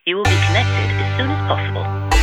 You will be connected as soon as possible.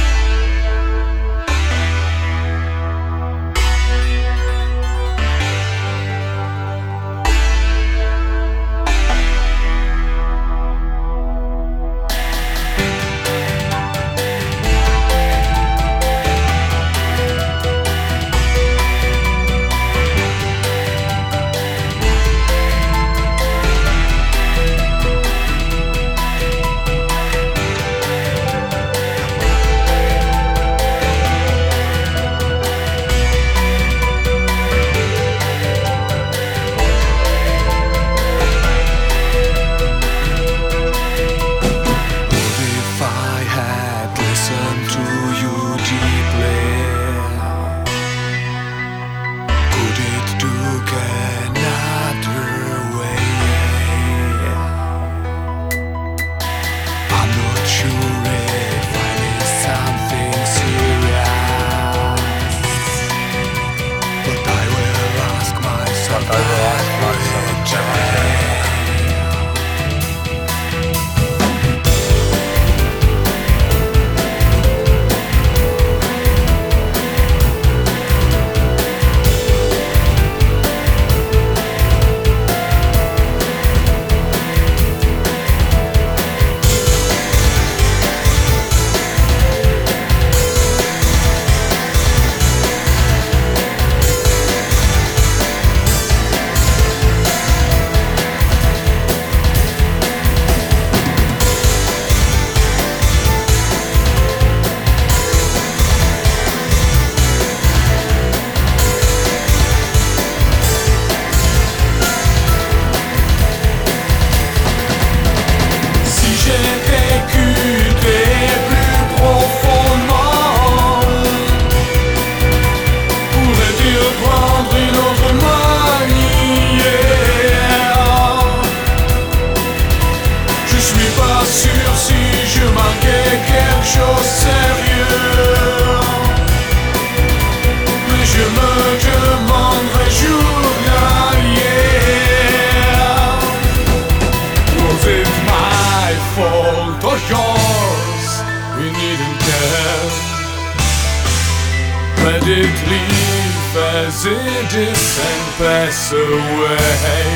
Let it leave as it is and pass away.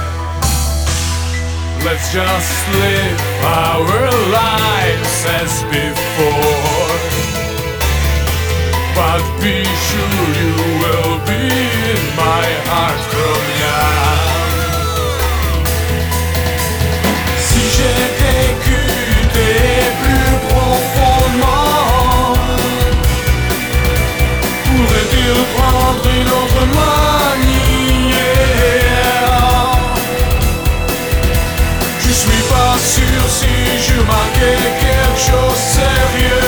Let's just live our lives as before. But be sure you will be in my heart from now. Si j'ai vécu plus profondément, pourrait-il prendre une autre manière? Je suis pas sûr si je manquais quelque chose de sérieux.